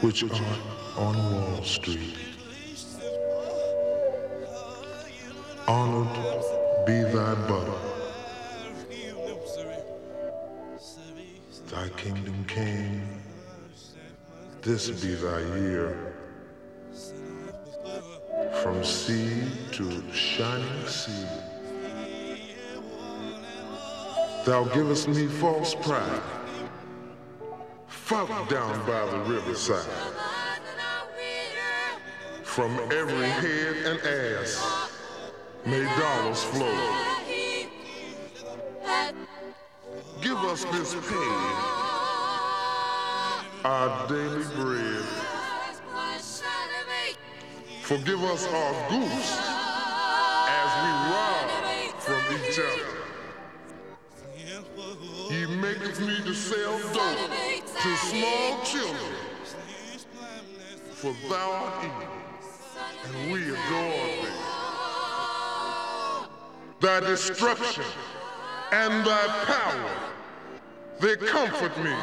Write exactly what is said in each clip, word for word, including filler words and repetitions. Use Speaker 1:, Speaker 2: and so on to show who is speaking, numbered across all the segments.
Speaker 1: which art on Wall Street. Honored be thy butter, thy kingdom came, this be thy year. From sea to shining sea, thou givest me false pride, fucked down by the riverside. From every head and ass, may dollars flow. Give us this pay, our daily bread. Forgive us our goose as we rob from each other. He maketh me to sell dope to small children, for thou art evil, and we adore thee. Thy destruction and thy power, they comfort me.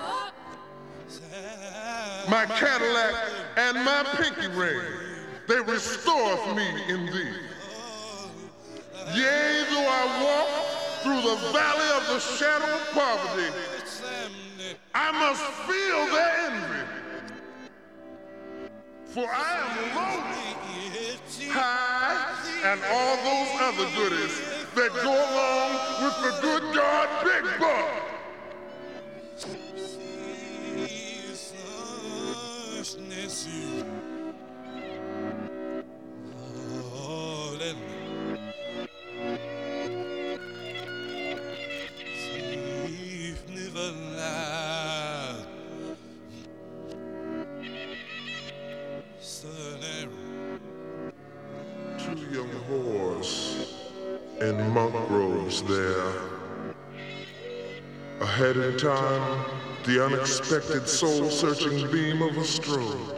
Speaker 1: My Cadillac and my pinky ring, they restoreth me in thee. Yea, though I walk through the valley of the shadow of poverty, I must feel their envy. For I am lonely, high, and all those other goodies that go along with the good God Big Buck. Two young whores in monk robes there, ahead in time, the unexpected soul-searching beam of a strobe.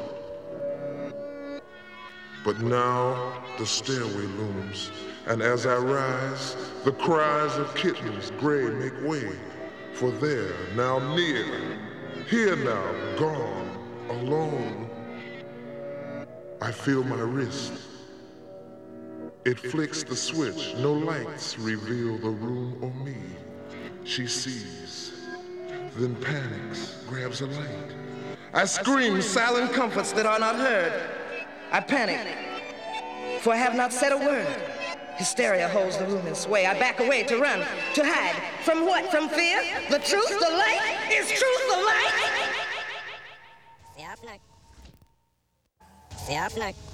Speaker 1: But now the stairway looms, and as I rise, the cries of kittens gray make way, for there, now near, here now, gone, alone, I feel my wrist. It flicks the switch, no lights reveal the room or me. She sees, then panics, grabs a light.
Speaker 2: I scream silent comforts that are not heard. I panic, for I have not said a word. Hysteria holds the room in sway. I back away to run, to hide. From what? From fear? The truth, the light? Is truth the light?
Speaker 3: Sehr abneigt. Sehr abneigt.